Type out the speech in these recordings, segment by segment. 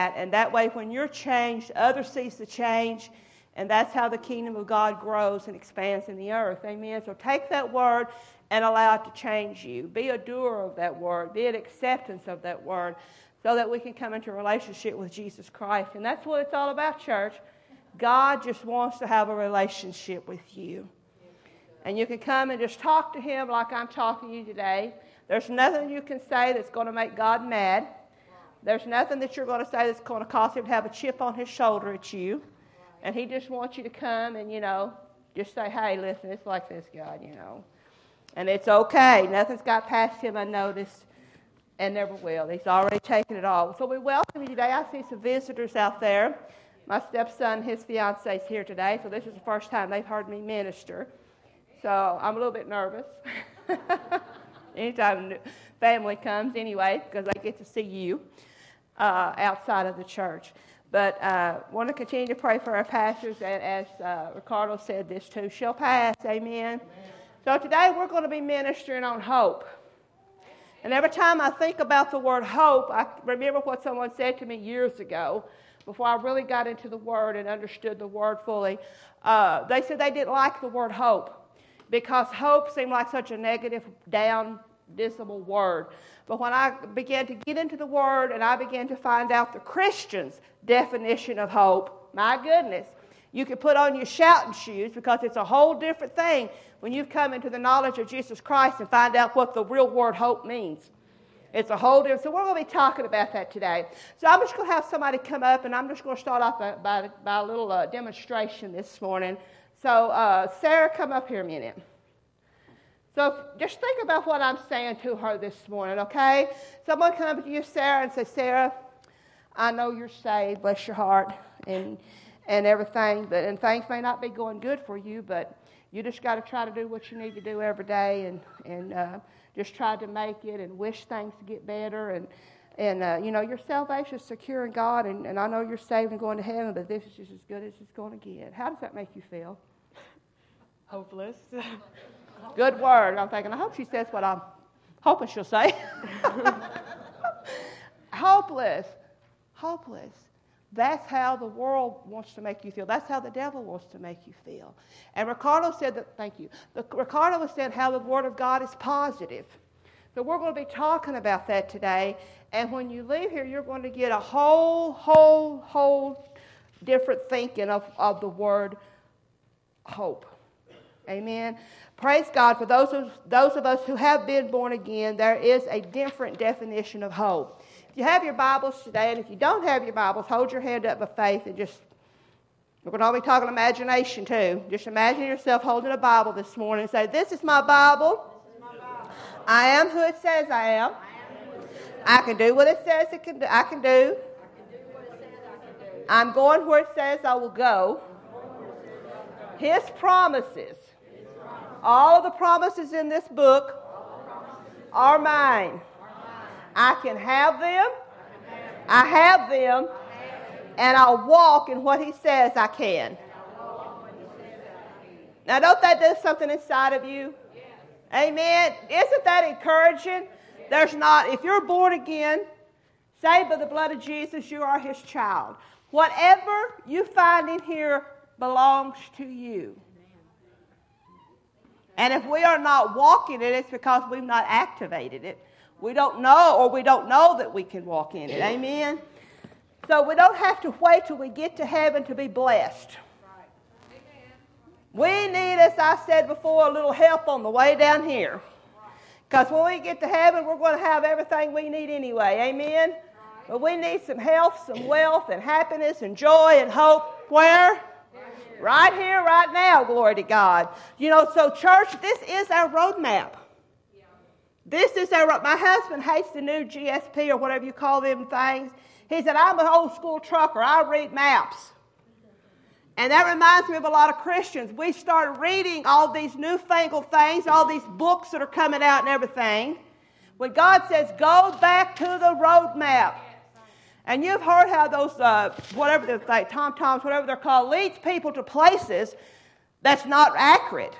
And that way, when you're changed, others see the change, and that's how the kingdom of God grows and expands in the earth. Amen? So take that word and allow it to change you. Be a doer of that word. Be an acceptance of that word so that we can come into a relationship with Jesus Christ. And that's what it's all about, church. God just wants to have a relationship with you. And you can come and just talk to Him like I'm talking to you today. There's nothing you can say that's going to make God mad. There's nothing that you're going to say that's going to cause Him to have a chip on His shoulder at you. And He just wants you to come and, just say, hey, listen, it's like this, God, And it's okay. Nothing's got past Him unnoticed and never will. He's already taken it all. So we welcome you today. I see some visitors out there. My stepson, his fiancée is here today, so this is the first time they've heard me minister. So I'm a little bit nervous. Anytime family comes anyway, because I get to see you outside of the church. But want to continue to pray for our pastors, and as Ricardo said, this too shall pass. Amen. So today we're going to be ministering on hope. And every time I think about the word hope, I remember what someone said to me years ago, before I really got into the word and understood the word fully. They said they didn't like the word hope, because hope seemed like such a negative, down, dismal word. But when I began to get into the Word and I began to find out the Christian's definition of hope, my goodness, you could put on your shouting shoes, because it's a whole different thing when you've come into the knowledge of Jesus Christ and find out what the real word hope means. It's a whole different. So we're going to be talking about that today. So I'm just going to have somebody come up, and I'm just going to start off by a little demonstration this morning. So Sarah, come up here a minute. So just think about what I'm saying to her this morning, okay? Someone come up to you, Sarah, and say, Sarah, I know you're saved, bless your heart, and everything, and things may not be going good for you, but you just got to try to do what you need to do every day, and just try to make it and wish things to get better, and your salvation is secure in God, and I know you're saved and going to heaven, but this is just as good as it's going to get. How does that make you feel? Hopeless. Good word. I'm thinking, I hope she says what I'm hoping she'll say. Hopeless. Hopeless. That's how the world wants to make you feel. That's how the devil wants to make you feel. And Ricardo said that, thank you. Ricardo was saying how the Word of God is positive. So we're going to be talking about that today. And when you leave here, you're going to get a whole different thinking of the word hope. Amen. Praise God. For those of us who have been born again, there is a different definition of hope. If you have your Bibles today, and if you don't have your Bibles, hold your hand up by faith and we're going to be talking imagination too. Just imagine yourself holding a Bible this morning and say, this is my Bible. I am who it says I am. I can do what it says I can do. I'm going where it says I will go. His promises. All of the promises in this book are mine. I can have them. I have them. And I'll walk in what He says I can. Now, don't that do something inside of you? Amen. Isn't that encouraging? There's not, if you're born again, saved by the blood of Jesus, you are His child. Whatever you find in here belongs to you. And if we are not walking in it, it's because we've not activated it. We don't know that we can walk in it. Amen? So we don't have to wait till we get to heaven to be blessed. We need, as I said before, a little help on the way down here. Because when we get to heaven, we're going to have everything we need anyway. Amen? But we need some health, some wealth, and happiness, and joy, and hope. Where? Right here, right now, glory to God. So church, this is our roadmap. This is my husband hates the new GSP or whatever you call them things. He said, I'm an old school trucker. I read maps. And that reminds me of a lot of Christians. We started reading all these newfangled things, all these books that are coming out and everything. When God says, go back to the roadmap. And you've heard how those, whatever they're like, tom-toms, whatever they're called, leads people to places that's not accurate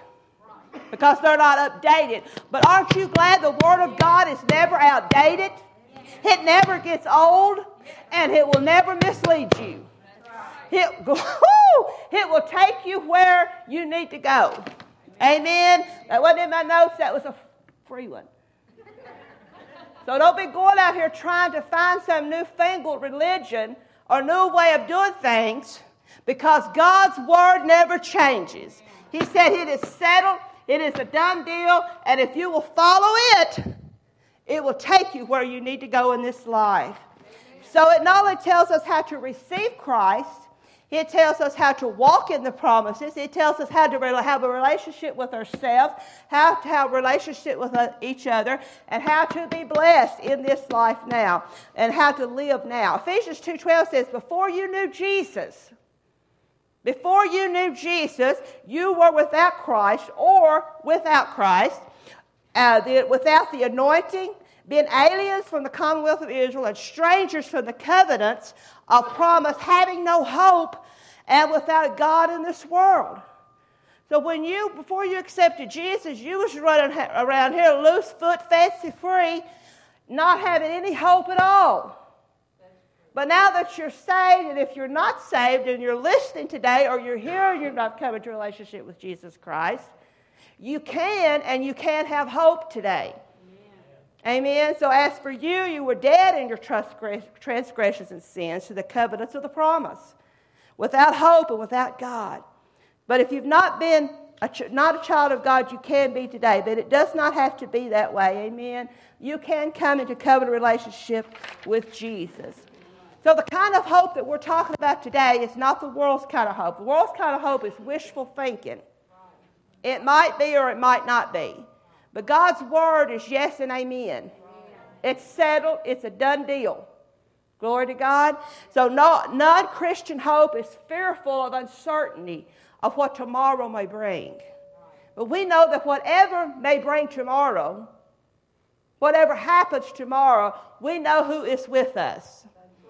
because they're not updated. But aren't you glad the Word of God is never outdated? It never gets old, and it will never mislead you. It will take you where you need to go. Amen. That wasn't in my notes. That was a free one. So don't be going out here trying to find some newfangled religion or new way of doing things, because God's word never changes. He said it is settled. It is a done deal. And if you will follow it, it will take you where you need to go in this life. So it not only tells us how to receive Christ, it tells us how to walk in the promises. It tells us how to have a relationship with ourselves, how to have a relationship with each other, and how to be blessed in this life now, and how to live now. Ephesians 2:12 says, before you knew Jesus, you were without Christ, or without Christ, without the anointing, being aliens from the commonwealth of Israel and strangers from the covenants of promise, having no hope, and without God in this world. So before you accepted Jesus, you was running around here loose foot, fancy free, not having any hope at all. But now that you're saved, and if you're not saved and you're listening today, or you're here and you're not coming to a relationship with Jesus Christ, you can have hope today. Amen. So as for you, you were dead in your transgressions and sins to the covenants of the promise, without hope and without God. But if you've not been not a child of God, you can be today. But it does not have to be that way. Amen. You can come into covenant relationship with Jesus. So the kind of hope that we're talking about today is not the world's kind of hope. The world's kind of hope is wishful thinking. It might be or it might not be. But God's word is yes and amen. It's settled. It's a done deal. Glory to God. So non-Christian hope is fearful of uncertainty of what tomorrow may bring. But we know that whatever may bring tomorrow, whatever happens tomorrow, we know who is with us.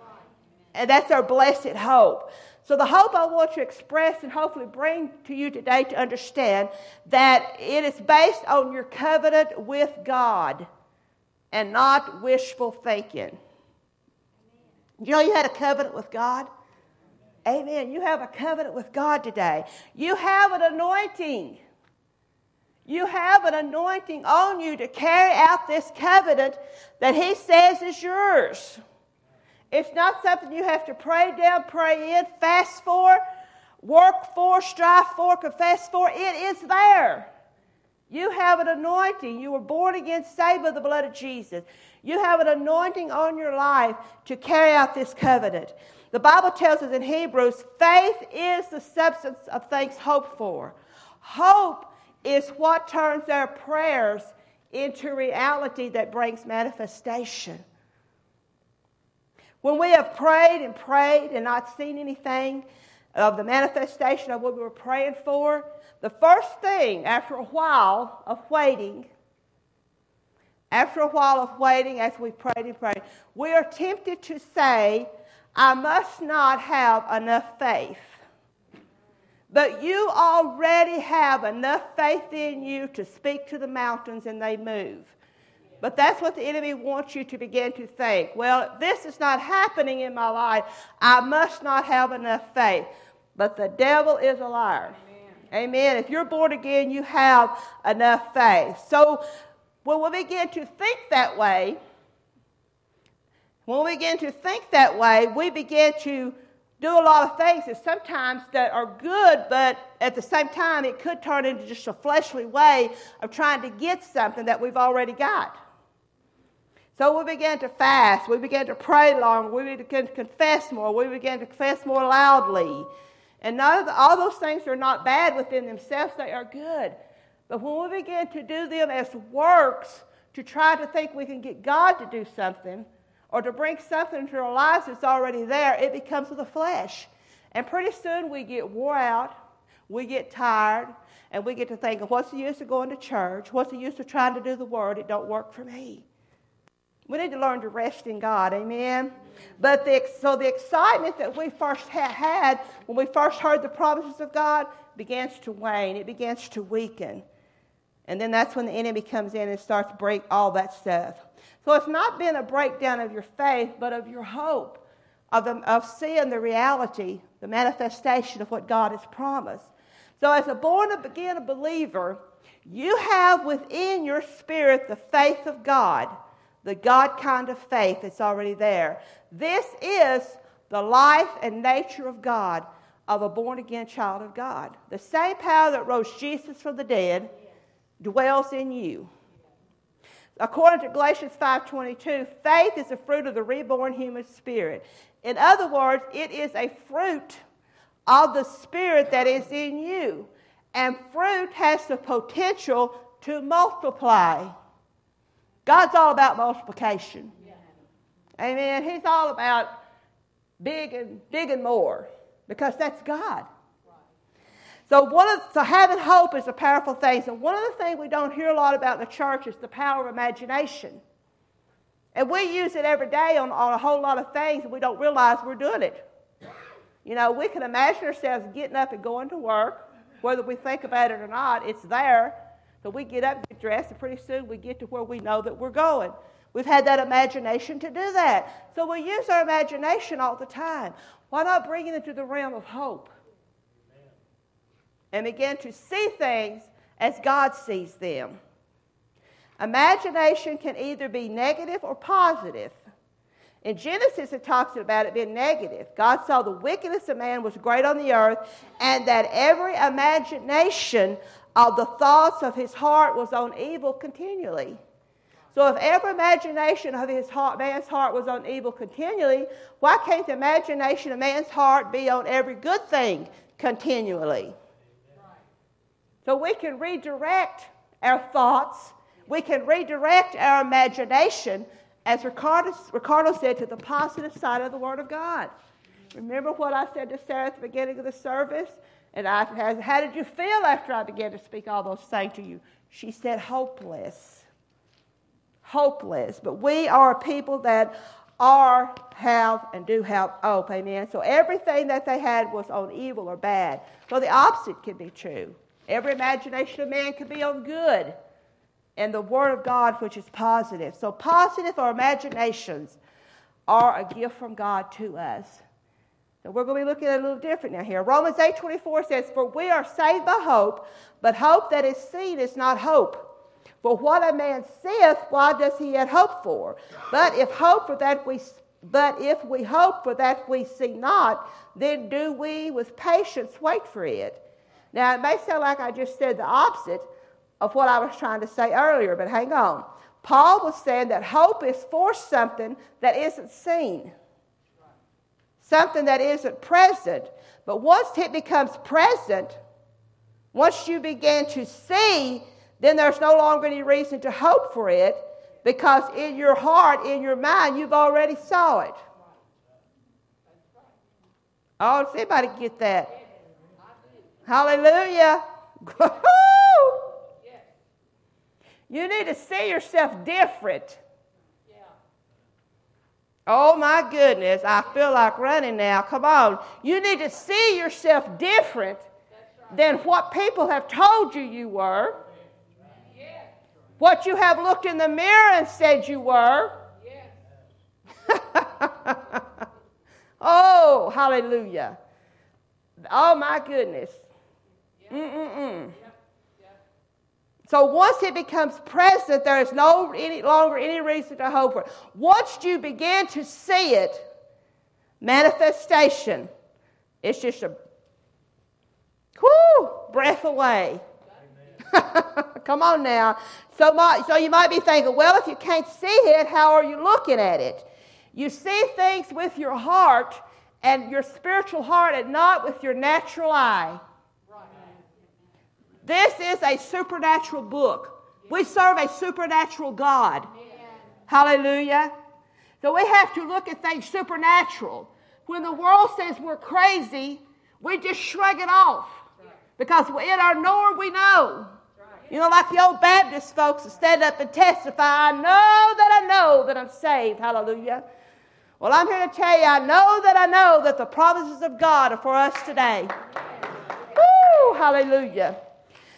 And that's our blessed hope. So the hope I want to express and hopefully bring to you today to understand that it is based on your covenant with God and not wishful thinking. You know you had a covenant with God? Amen. You have a covenant with God today. You have an anointing. You have an anointing on you to carry out this covenant that He says is yours. It's not something you have to pray down, pray in, fast for, work for, strive for, confess for. It is there. You have an anointing. You were born again, saved by the blood of Jesus. You have an anointing on your life to carry out this covenant. The Bible tells us in Hebrews, faith is the substance of things hoped for. Hope is what turns our prayers into reality that brings manifestation. When we have prayed and not seen anything of the manifestation of what we were praying for, the first thing after a while of waiting, as we prayed and prayed, we are tempted to say, I must not have enough faith. But you already have enough faith in you to speak to the mountains and they move. But that's what the enemy wants you to begin to think. Well, this is not happening in my life. I must not have enough faith. But the devil is a liar. Amen. If you're born again, you have enough faith. So when we begin to think that way, we begin to do a lot of things that sometimes that are good, but at the same time, it could turn into just a fleshly way of trying to get something that we've already got. So we began to fast. We began to pray longer. We began to confess more. We began to confess more loudly. And all those things are not bad within themselves. They are good. But when we begin to do them as works to try to think we can get God to do something or to bring something into our lives that's already there, it becomes of the flesh. And pretty soon we get wore out, we get tired, and we get to thinking, what's the use of going to church? What's the use of trying to do the word? It don't work for me. We need to learn to rest in God, amen? But the excitement that we first had when we first heard the promises of God begins to wane. It begins to weaken. And then that's when the enemy comes in and starts to break all that stuff. So it's not been a breakdown of your faith, but of your hope, of seeing the reality, the manifestation of what God has promised. So as a born-again believer, you have within your spirit the faith of God, the God kind of faith that's already there. This is the life and nature of God, of a born-again child of God. The same power that rose Jesus from the dead dwells in you. According to Galatians 5:22, faith is the fruit of the reborn human spirit. In other words, it is a fruit of the Spirit that is in you. And fruit has the potential to multiply. God's all about multiplication. Amen. He's all about big and more, because that's God. So having hope is a powerful thing. So one of the things we don't hear a lot about in the church is the power of imagination. And we use it every day on a whole lot of things, and we don't realize we're doing it. You know, we can imagine ourselves getting up and going to work, whether we think about it or not, it's there. So we get up, get dressed, and pretty soon we get to where we know that we're going. We've had that imagination to do that. So we use our imagination all the time. Why not bring it into the realm of hope? And begin to see things as God sees them. Imagination can either be negative or positive. In Genesis, it talks about it being negative. God saw the wickedness of man was great on the earth, and that every imagination of the thoughts of his heart was on evil continually. So if every imagination of man's heart was on evil continually, why can't the imagination of man's heart be on every good thing continually? So we can redirect our thoughts. We can redirect our imagination, as Ricardo said, to the positive side of the Word of God. Remember what I said to Sarah at the beginning of the service? And I asked, how did you feel after I began to speak all those things to you? She said, hopeless. Hopeless. But we are people that have, and do have hope. Amen. So everything that they had was on evil or bad. So the opposite can be true. Every imagination of man can be on good. And the Word of God, which is positive. So positive or imaginations are a gift from God to us. So we're going to be looking at it a little different now here. Romans 8:24 says, for we are saved by hope, but hope that is seen is not hope. For what a man seeth, why does he yet hope for? But if we hope for that we see not, then do we with patience wait for it. Now, it may sound like I just said the opposite of what I was trying to say earlier, but hang on. Paul was saying that hope is for something that isn't seen, something that isn't present. But once it becomes present, once you begin to see, then there's no longer any reason to hope for it, because in your heart, in your mind, you've already saw it. Oh, does anybody get that? Hallelujah. You need to see yourself different. Oh my goodness, I feel like running now. Come on. You need to see yourself different than what people have told you were. What you have looked in the mirror and said you were. Oh, hallelujah. Oh my goodness. So once it becomes present, there is no any longer any reason to hope for it. Once you begin to see it, manifestation, it's just a breath away. Come on now. So you might be thinking, well, if you can't see it, how are you looking at it? You see things with your heart and your spiritual heart, and not with your natural eye. This is a supernatural book. We serve a supernatural God. Hallelujah. So we have to look at things supernatural. When the world says we're crazy, we just shrug it off. Because in our knower we know. You know, like the old Baptist folks that stand up and testify, I know that I'm saved. Hallelujah. Well, I'm here to tell you, I know that the promises of God are for us today. Woo, hallelujah.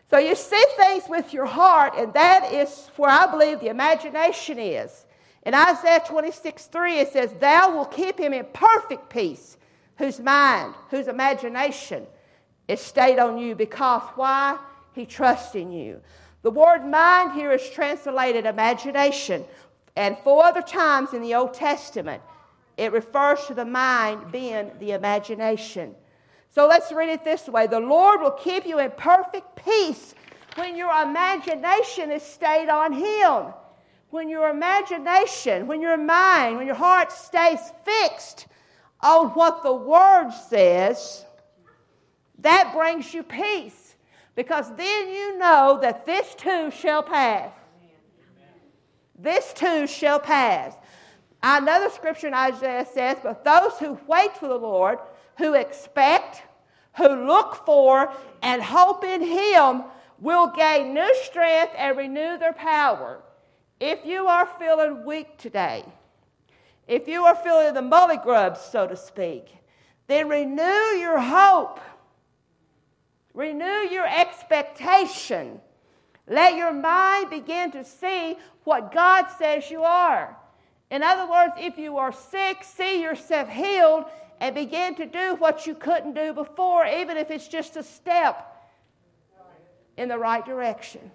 So you see things with your heart, and that is where I believe the imagination is. In Isaiah 26:3, it says, "Thou will keep him in perfect peace, whose mind, whose imagination is stayed on you." Because why? He trusts in you. The word mind here is translated imagination. And 4 other times in the Old Testament, it refers to the mind being the imagination. So let's read it this way. The Lord will keep you in perfect peace when your imagination is stayed on Him. When your imagination, when your mind, when your heart stays fixed on what the Word says, that brings you peace. Because then you know that this too shall pass. This too shall pass. Another scripture in Isaiah says, "But those who wait for the Lord, who expect, who look for, and hope in Him, will gain new strength and renew their power." If you are feeling weak today, if you are feeling the mully grubs, so to speak, then renew your hope. Renew your expectation. Let your mind begin to see what God says you are. In other words, if you are sick, see yourself healed and begin to do what you couldn't do before, even if it's just a step in the right direction.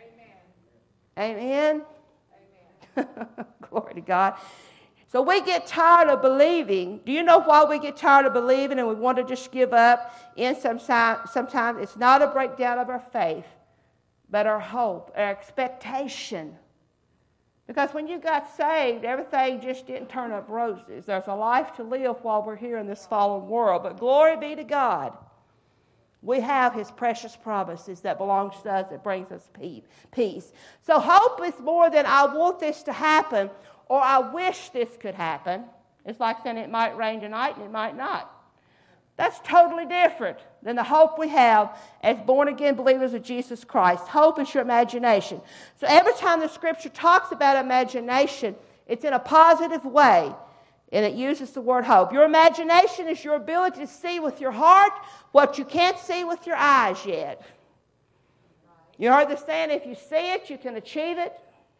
Amen? Amen. Glory to God. So we get tired of believing. Do you know why we get tired of believing and we want to just give up? Sometimes it's not a breakdown of our faith, but our hope, our expectation. Because when you got saved, everything just didn't turn up roses. There's a life to live while we're here in this fallen world. But glory be to God. We have His precious promises that belongs to us, that brings us peace. So hope is more than I want this to happen or I wish this could happen. It's like saying it might rain tonight and it might not. That's totally different than the hope we have as born-again believers of Jesus Christ. Hope is your imagination. So every time the Scripture talks about imagination, it's in a positive way, and it uses the word hope. Your imagination is your ability to see with your heart what you can't see with your eyes yet. You heard the saying, if you see it, you can achieve it.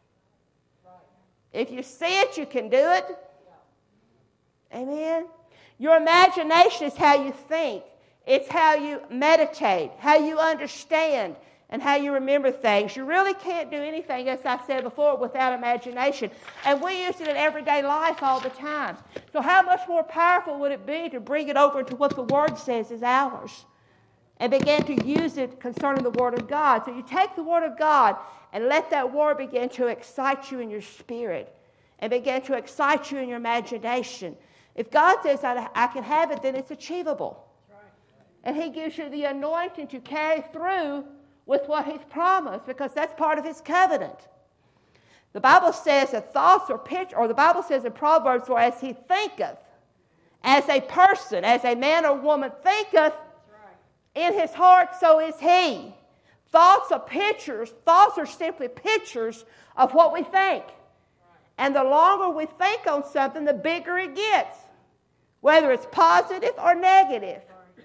If you see it, you can do it. Amen. Your imagination is how you think. It's how you meditate, how you understand, and how you remember things. You really can't do anything, as I said before, without imagination. And we use it in everyday life all the time. So how much more powerful would it be to bring it over to what the Word says is ours and begin to use it concerning the Word of God? So you take the Word of God and let that Word begin to excite you in your spirit and begin to excite you in your imagination. If God says I can have it, then it's achievable. And He gives you the anointing to carry through with what He's promised, because that's part of His covenant. The Bible says that thoughts are pitched, or the Bible says in Proverbs, for as he thinketh, as a person, as a man or woman thinketh in his heart, so is he. Thoughts are pictures. Thoughts are simply pictures of what we think. And the longer we think on something, the bigger it gets, whether it's positive or negative.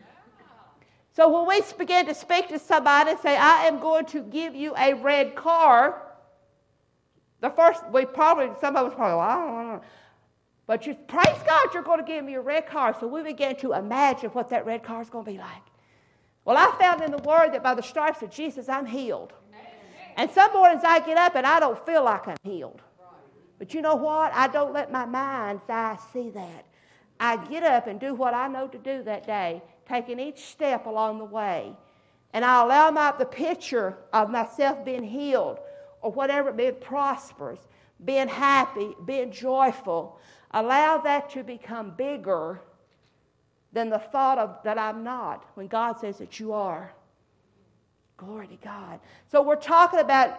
So when we begin to speak to somebody and say, I am going to give you a red car, some of us probably, well, I don't know. But praise God, you're going to give me a red car. So we began to imagine what that red car is going to be like. Well, I found in the Word that by the stripes of Jesus, I'm healed. And some mornings I get up and I don't feel like I'm healed. But you know what? I don't let my mind's eye see that. I get up and do what I know to do that day, taking each step along the way. And I allow the picture of myself being healed or whatever, being prosperous, being happy, being joyful. Allow that to become bigger than the thought of that I'm not, when God says that you are. Glory to God. So we're talking about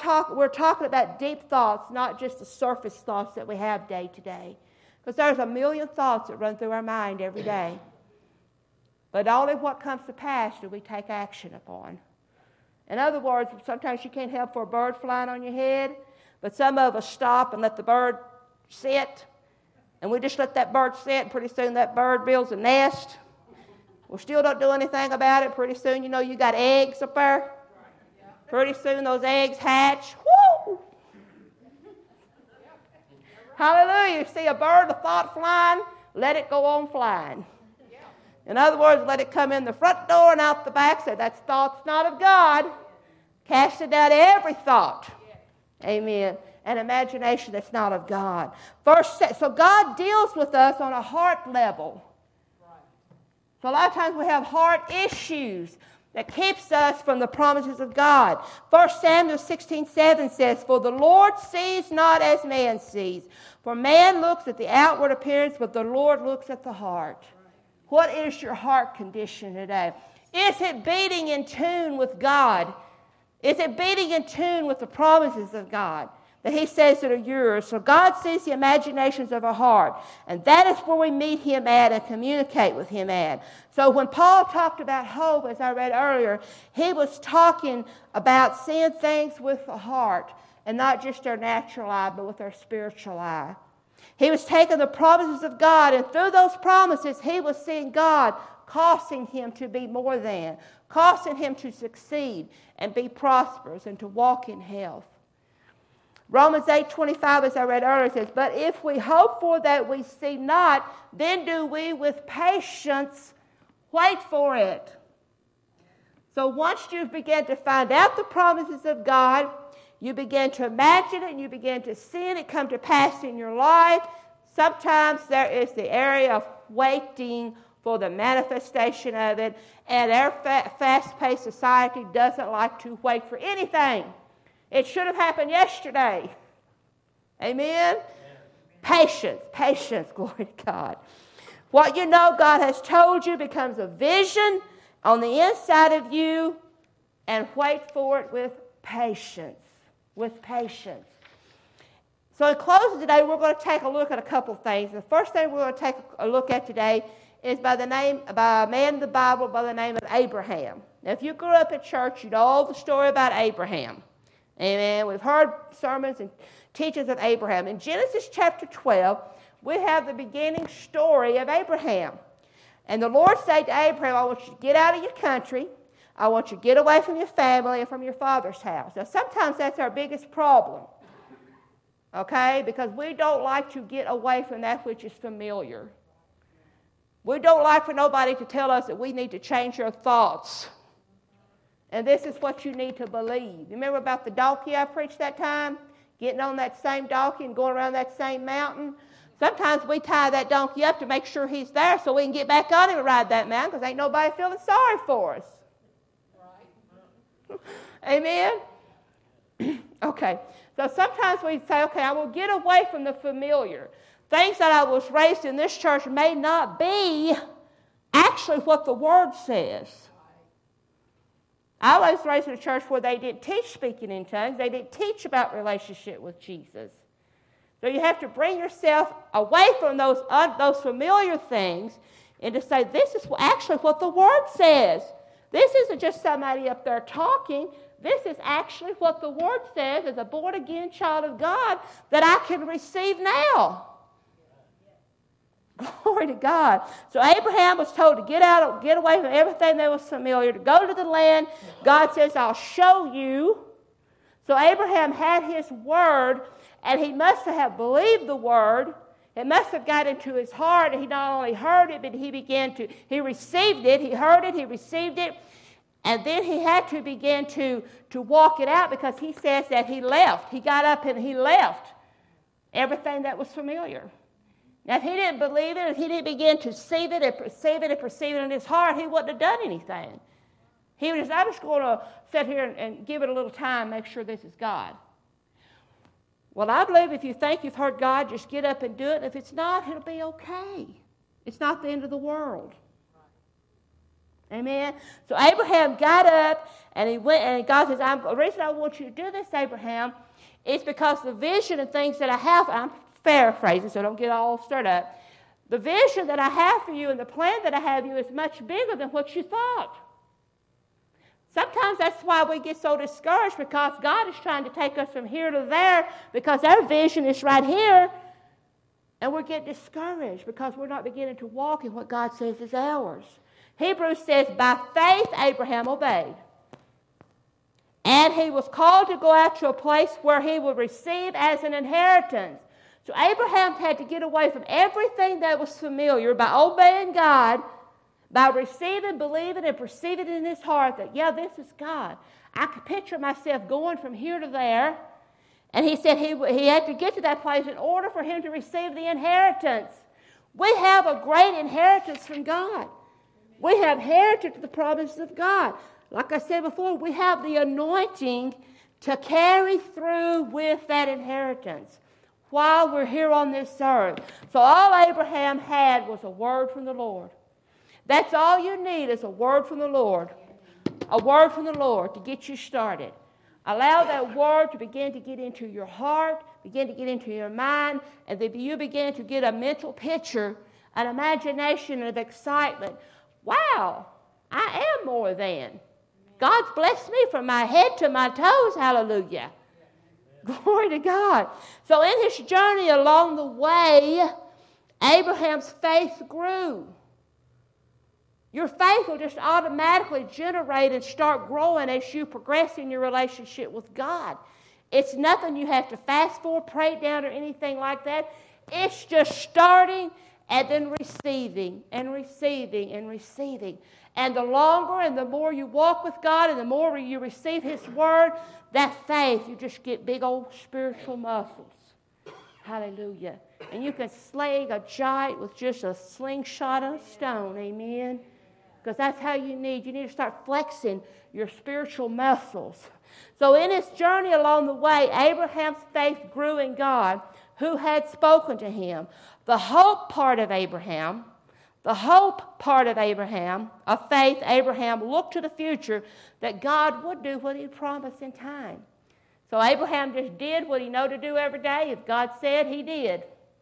deep thoughts, not just the surface thoughts that we have day to day. Because there's a million thoughts that run through our mind every day. But only what comes to pass do we take action upon. In other words, sometimes you can't help for a bird flying on your head, but some of us stop and let the bird sit, and we just let that bird sit, and pretty soon that bird builds a nest. We still don't do anything about it. Pretty soon, you got eggs up there. Pretty soon those eggs hatch. Woo! Hallelujah. You see a bird, a thought flying, let it go on flying. In other words, let it come in the front door and out the back. Say, that thought's not of God. Cast it out every thought. Amen. An imagination that's not of God. So God deals with us on a heart level. So a lot of times we have heart issues that keeps us from the promises of God. 1 Samuel 16:7 says, "For the Lord sees not as man sees. For man looks at the outward appearance, but the Lord looks at the heart." What is your heart condition today? Is it beating in tune with God? Is it beating in tune with the promises of God that He says that are yours? So God sees the imaginations of our heart, and that is where we meet Him at and communicate with Him at. So when Paul talked about hope, as I read earlier, he was talking about seeing things with the heart and not just our natural eye, but with our spiritual eye. He was taking the promises of God, and through those promises, he was seeing God causing him to be more than, causing him to succeed and be prosperous and to walk in health. Romans 8:25, as I read earlier, says, "But if we hope for that we see not, then do we with patience wait for it." So once you begin to find out the promises of God, you begin to imagine it, and you begin to see it come to pass in your life. Sometimes there is the area of waiting for the manifestation of it, and our fast-paced society doesn't like to wait for anything. It should have happened yesterday. Amen? Patience, glory to God. What you know God has told you becomes a vision on the inside of you, and wait for it with patience. With patience. So in closing today, we're going to take a look at a couple things. The first thing we're going to take a look at today is by a man in the Bible by the name of Abraham. Now, if you grew up in church, you know all the story about Abraham. Amen. We've heard sermons and teachings of Abraham. In Genesis chapter 12, we have the beginning story of Abraham. And the Lord said to Abraham, "I want you to get out of your country. I want you to get away from your family and from your father's house." Now, sometimes that's our biggest problem, okay? Because we don't like to get away from that which is familiar. We don't like for nobody to tell us that we need to change our thoughts. And this is what you need to believe. You remember about the donkey I preached that time? Getting on that same donkey and going around that same mountain? Sometimes we tie that donkey up to make sure he's there so we can get back on him and ride that mountain, because ain't nobody feeling sorry for us. Amen? Okay. So sometimes we say, okay, I will get away from the familiar. Things that I was raised in this church may not be actually what the Word says. I was raised in a church where they didn't teach speaking in tongues. They didn't teach about relationship with Jesus. So you have to bring yourself away from those familiar things and to say, this is actually what the Word says. This isn't just somebody up there talking. This is actually what the Word says as a born-again child of God that I can receive now. Glory to God. So Abraham was told to get away from everything that was familiar, to go to the land. God says, "I'll show you." So Abraham had his word, and he must have believed the word. It must have got into his heart, and he not only heard it, but he received it. He heard it, he received it, and then he had to begin to walk it out, because he says that he left. He got up and he left everything that was familiar. Now, if he didn't believe it, if he didn't begin to see it and perceive it in his heart, he wouldn't have done anything. He was just, I'm just going to sit here and give it a little time, make sure this is God. Well, I believe if you think you've heard God, just get up and do it. And if it's not, it'll be okay. It's not the end of the world. Amen? So Abraham got up, and he went, and God says, the reason I want you to do this, Abraham, is because the vision and things that I have, I'm paraphrasing, so don't get all stirred up. The vision that I have for you and the plan that I have for you is much bigger than what you thought. Sometimes that's why we get so discouraged, because God is trying to take us from here to there, because our vision is right here, and we get discouraged because we're not beginning to walk in what God says is ours. Hebrews says, by faith Abraham obeyed. And he was called to go out to a place where he would receive as an inheritance. So Abraham had to get away from everything that was familiar by obeying God, by receiving, believing, and perceiving in his heart that, yeah, this is God. I could picture myself going from here to there. And he said he had to get to that place in order for him to receive the inheritance. We have a great inheritance from God. We have inherited the promises of God. Like I said before, we have the anointing to carry through with that inheritance while we're here on this earth. So all Abraham had was a word from the Lord. That's all you need is a word from the Lord. A word from the Lord to get you started. Allow that word to begin to get into your heart, begin to get into your mind, and then you begin to get a mental picture, an imagination of excitement. Wow, I am more than. God's blessed me from my head to my toes, hallelujah. Glory to God. So in his journey along the way, Abraham's faith grew. Your faith will just automatically generate and start growing as you progress in your relationship with God. It's nothing you have to fast for, pray down, or anything like that. It's just starting and then receiving and receiving and receiving. And the longer and the more you walk with God and the more you receive His Word, that faith, you just get big old spiritual muscles. Hallelujah. And you can slay a giant with just a slingshot and a stone. Amen. Because that's how you need to start flexing your spiritual muscles. So in his journey along the way, Abraham's faith grew in God, who had spoken to him. The hope part of Abraham, of faith, Abraham looked to the future that God would do what he promised in time. So Abraham just did what he knew to do every day. If God said, he did.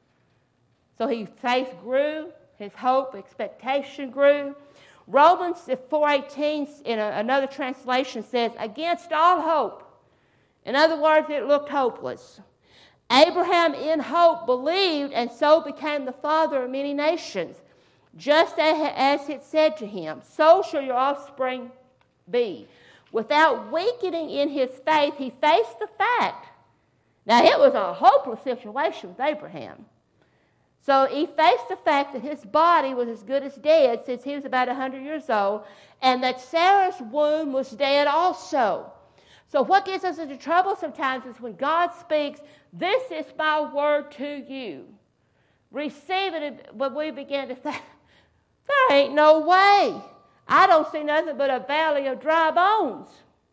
So his faith grew, his hope, expectation grew. Romans 4:18 in another translation says, against all hope. In other words, it looked hopeless. Abraham in hope believed and so became the father of many nations. Just as it said to him, so shall your offspring be. Without weakening in his faith, he faced the fact. Now, it was a hopeless situation with Abraham. So he faced the fact that his body was as good as dead since he was about 100 years old, and that Sarah's womb was dead also. So what gets us into trouble sometimes is when God speaks, this is my word to you. Receive it, but we begin to think, there ain't no way. I don't see nothing but a valley of dry bones.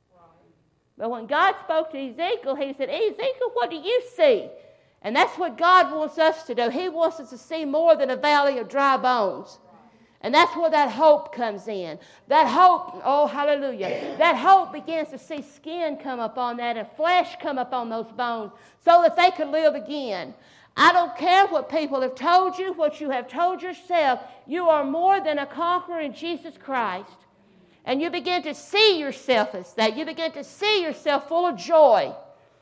But when God spoke to Ezekiel, he said, Ezekiel, what do you see? And that's what God wants us to do. He wants us to see more than a valley of dry bones. And that's where that hope comes in. That hope, oh, hallelujah. That hope begins to see skin come up on that and flesh come up on those bones so that they could live again. I don't care what people have told you, what you have told yourself. You are more than a conqueror in Jesus Christ. And you begin to see yourself as that. You begin to see yourself full of joy.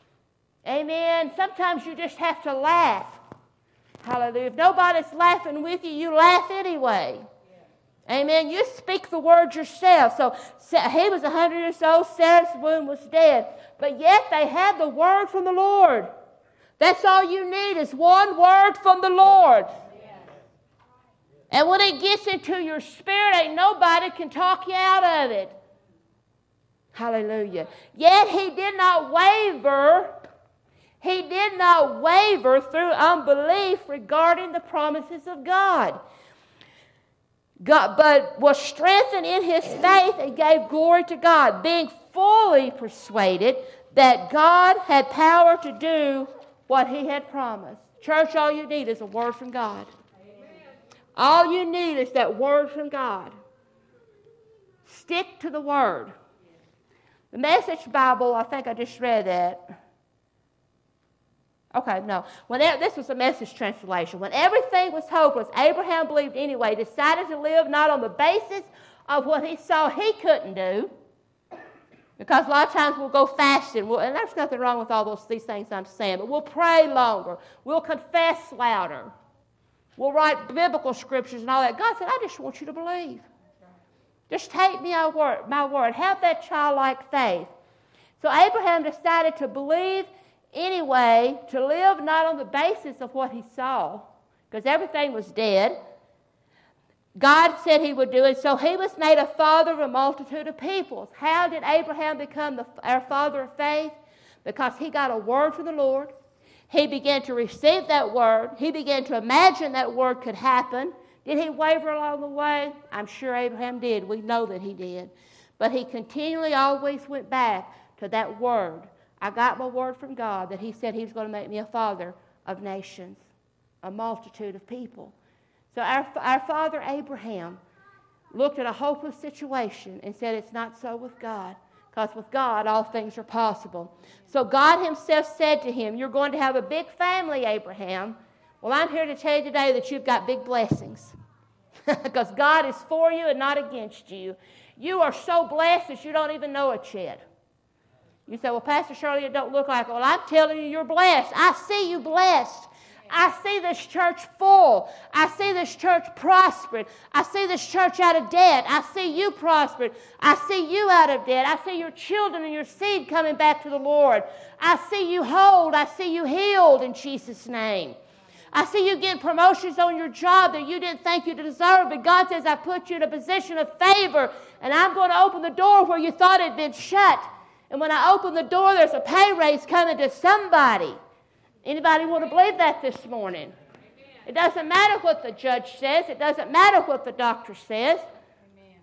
Amen. Sometimes you just have to laugh. Hallelujah. If nobody's laughing with you, you laugh anyway. Amen. You speak the word yourself. So he was 100 years old. Sarah's womb was dead. But yet they had the word from the Lord. That's all you need is one word from the Lord. And when it gets into your spirit, ain't nobody can talk you out of it. Hallelujah. Yet he did not waver. He did not waver through unbelief regarding the promises of God. But was strengthened in his faith and gave glory to God, being fully persuaded that God had power to do what he had promised. Church, all you need is a word from God. Amen. All you need is that word from God. Stick to the word. The Message Bible, I think I just read that. Okay, no. This was a Message translation. When everything was hopeless, Abraham believed anyway, decided to live not on the basis of what he saw he couldn't do, because a lot of times we'll go fasting, and there's nothing wrong with all these things I'm saying, but we'll pray longer, we'll confess louder, we'll write biblical scriptures and all that. God said, I just want you to believe. Just take me my word. Have that childlike faith. So Abraham decided to believe anyway, to live not on the basis of what he saw, because everything was dead. God said he would do it, so he was made a father of a multitude of peoples. How did Abraham become our father of faith? Because he got a word from the Lord. He began to receive that word. He began to imagine that word could happen. Did he waver along the way? I'm sure Abraham did. We know that he did. But he continually always went back to that word. I got my word from God that he said he was going to make me a father of nations, a multitude of people. So our father Abraham looked at a hopeless situation and said, it's not so with God, because with God all things are possible. So God himself said to him, you're going to have a big family, Abraham. Well, I'm here to tell you today that you've got big blessings, because God is for you and not against you. You are so blessed that you don't even know it yet. You say, well, Pastor Shirley, it don't look like it. Well, I'm telling you, you're blessed. I see you blessed. I see this church full. I see this church prospered. I see this church out of debt. I see you prospered. I see you out of debt. I see your children and your seed coming back to the Lord. I see you whole. I see you healed in Jesus' name. I see you getting promotions on your job that you didn't think you deserved, but God says, I put you in a position of favor, and I'm going to open the door where you thought it had been shut. And when I open the door, there's a pay raise coming to somebody. Anybody want to believe that this morning? Amen. It doesn't matter what the judge says. It doesn't matter what the doctor says. Amen.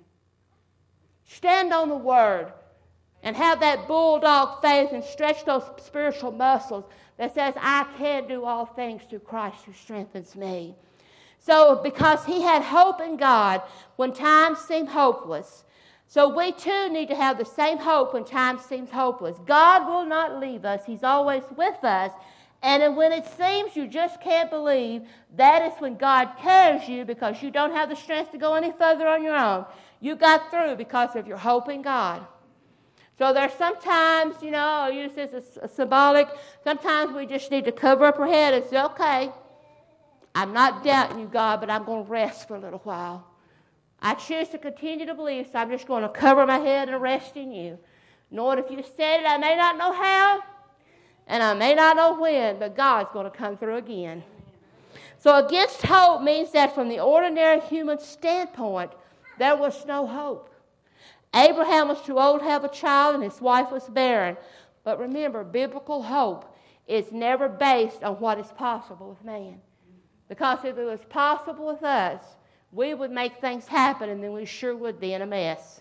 Stand on the word and have that bulldog faith and stretch those spiritual muscles that says, I can do all things through Christ who strengthens me. So because he had hope in God when times seemed hopeless, so we too need to have the same hope when times seem hopeless. God will not leave us. He's always with us. And when it seems you just can't believe, that is when God carries you, because you don't have the strength to go any further on your own. You got through because of your hope in God. So there's sometimes, I'll use this as symbolic, sometimes we just need to cover up our head and say, okay, I'm not doubting you, God, but I'm going to rest for a little while. I choose to continue to believe, so I'm just going to cover my head and rest in you. Lord, if you said it, I may not know how, and I may not know when, but God's going to come through again. So against hope means that from the ordinary human standpoint, there was no hope. Abraham was too old to have a child, and his wife was barren. But remember, biblical hope is never based on what is possible with man. Because if it was possible with us, we would make things happen, and then we sure would be in a mess.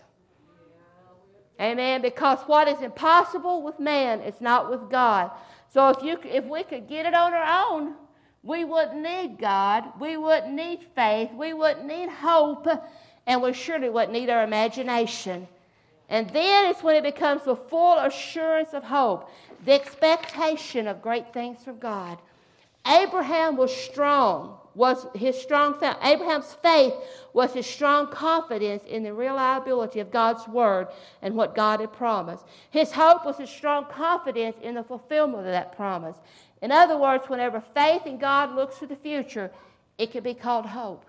Amen. Because what is impossible with man is not with God. So if we could get it on our own, we wouldn't need God. We wouldn't need faith. We wouldn't need hope. And we surely wouldn't need our imagination. And then it's when it becomes the full assurance of hope, the expectation of great things from God. Abraham was strong. Abraham's faith was his strong confidence in the reliability of God's word and what God had promised. His hope was his strong confidence in the fulfillment of that promise. In other words, whenever faith in God looks to the future, it can be called hope.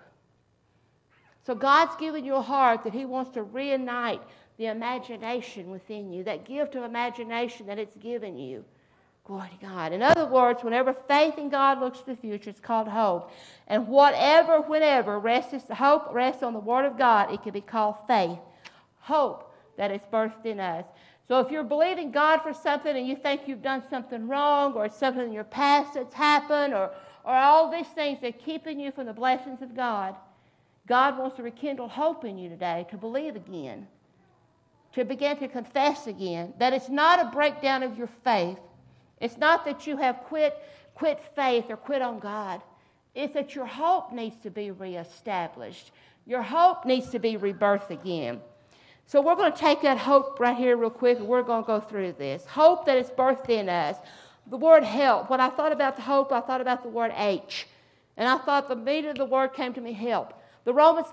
So God's given you a heart that he wants to reignite the imagination within you, that gift of imagination that it's given you. Glory to God. In other words, whenever faith in God looks to the future, it's called hope. And whenever hope rests on the Word of God, it can be called faith. Hope that is birthed in us. So if you're believing God for something and you think you've done something wrong, or something in your past that's happened, or all these things that are keeping you from the blessings of God, God wants to rekindle hope in you today to believe again, to begin to confess again, that it's not a breakdown of your faith. It's not that you have quit faith or quit on God. It's that your hope needs to be reestablished. Your hope needs to be rebirthed again. So we're going to take that hope right here real quick, and we're going to go through this. Hope that is birthed in us. The word help. When I thought about the hope, I thought about the word H. And I thought the meaning of the word came to me, help. The Psalms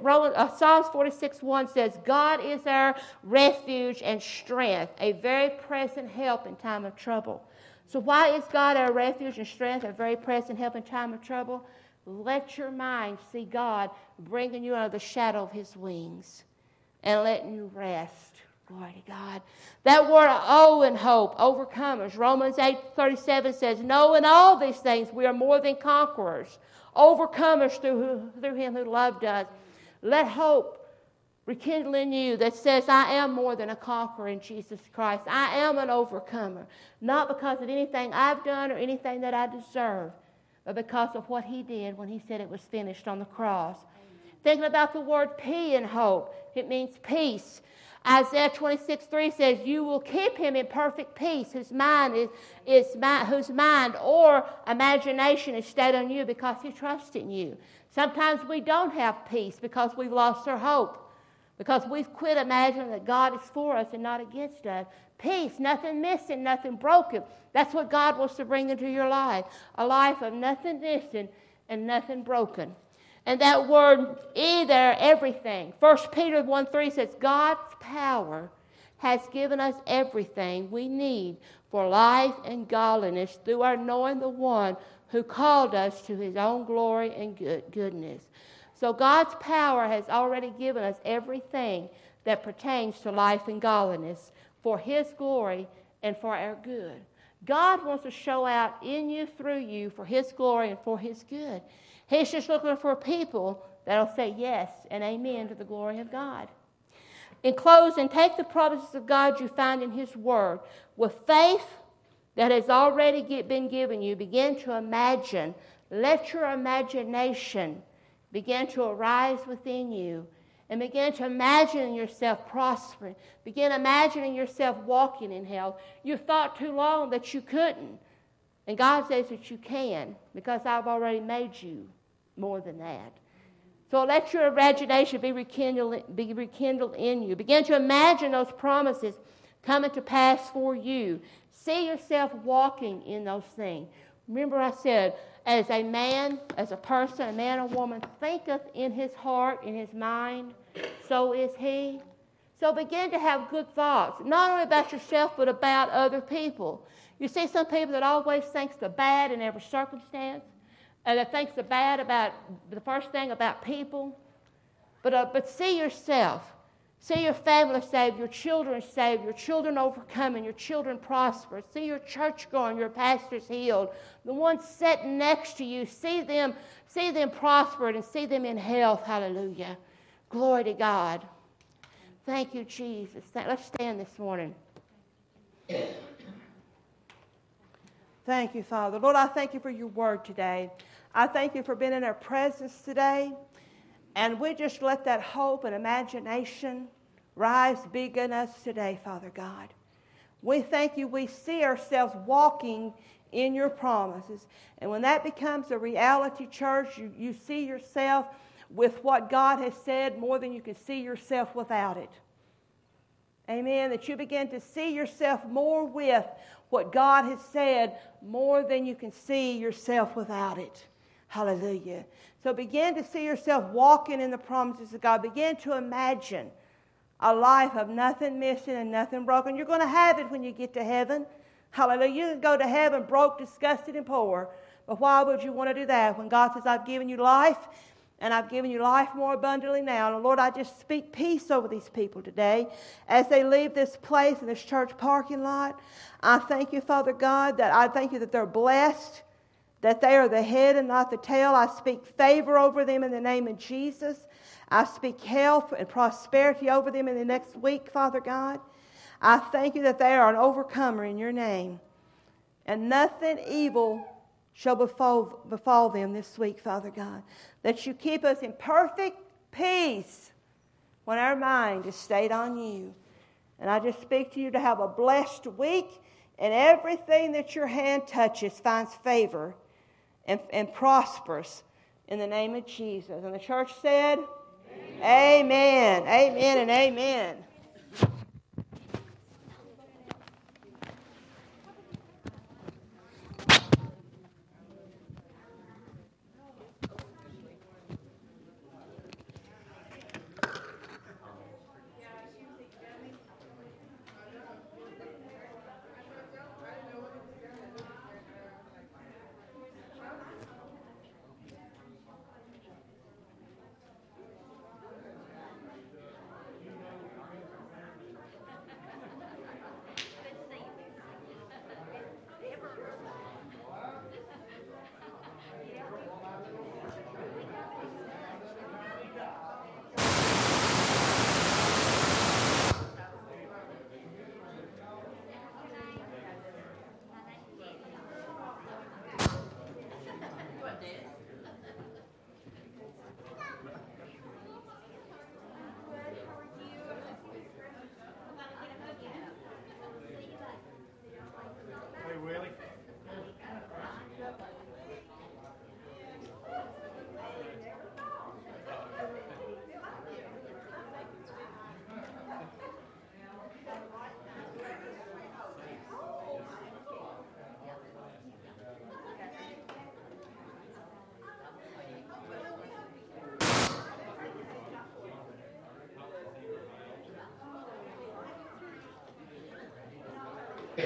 46:1 says, God is our refuge and strength, a very present help in time of trouble. So why is God our refuge and strength, a very present help in time of trouble? Let your mind see God bringing you under the shadow of his wings and letting you rest. Glory to God. That word "oh" in hope, overcomers. Romans 8:37 says, "Knowing all these things, we are more than conquerors, overcomers through Him who loved us." Let hope rekindle in you that says, I am more than a conqueror in Jesus Christ. I am an overcomer, not because of anything I've done or anything that I deserve, but because of what He did when He said it was finished on the cross. Thinking about the word "P" in hope, it means peace. Isaiah 26:3 says, "You will keep him in perfect peace, whose mind or imagination is stayed on you because he trusts in you." Sometimes we don't have peace because we've lost our hope, because we've quit imagining that God is for us and not against us. Peace, nothing missing, nothing broken. That's what God wants to bring into your life, a life of nothing missing and nothing broken. And that word "e" there, everything. 1 Peter 1:3 says, God's power has given us everything we need for life and godliness through our knowing the one who called us to His own glory and goodness. So God's power has already given us everything that pertains to life and godliness for His glory and for our good. God wants to show out in you, through you, for His glory and for His good. He's just looking for people that will say yes and amen to the glory of God. In closing, take the promises of God you find in His Word. With faith that has already been given you, begin to imagine. Let your imagination begin to arise within you and begin to imagine yourself prospering. Begin imagining yourself walking in health. You've thought too long that you couldn't. And God says that you can, because I've already made you more than that. So let your imagination be rekindled in you. Begin to imagine those promises coming to pass for you. See yourself walking in those things. Remember I said, as a man, as a person, a man or woman, thinketh in his heart, in his mind, so is he. So begin to have good thoughts, not only about yourself, but about other people. You see some people that always thinks the bad in every circumstance, and that thinks the bad about the first thing about people. But see yourself. See your family saved, your children saved, your children overcoming, your children prosper. See your church going, your pastors healed. The ones sitting next to you, see them prospered and see them in health. Hallelujah. Glory to God. Thank you, Jesus. Let's stand this morning. Thank you, Father. Lord, I thank you for your word today. I thank you for being in our presence today. And we just let that hope and imagination rise big in us today, Father God. We thank you. We see ourselves walking in your promises. And when that becomes a reality, church, you see yourself with what God has said more than you can see yourself without it. Amen. That you begin to see yourself more with what God has said more than you can see yourself without it. Hallelujah. So begin to see yourself walking in the promises of God. Begin to imagine a life of nothing missing and nothing broken. You're going to have it when you get to heaven. Hallelujah. You can go to heaven broke, disgusted, and poor. But why would you want to do that when God says, I've given you life, and I've given you life more abundantly now. And Lord, I just speak peace over these people today as they leave this place in this church parking lot. I thank you, Father God, that I thank you that they're blessed, that they are the head and not the tail. I speak favor over them in the name of Jesus. I speak health and prosperity over them in the next week, Father God. I thank you that they are an overcomer in your name. And nothing evil shall befall them this week, Father God. That you keep us in perfect peace when our mind is stayed on you. And I just speak to you to have a blessed week, and everything that your hand touches finds favor and prospers in the name of Jesus. And the church said, Amen. Amen and amen.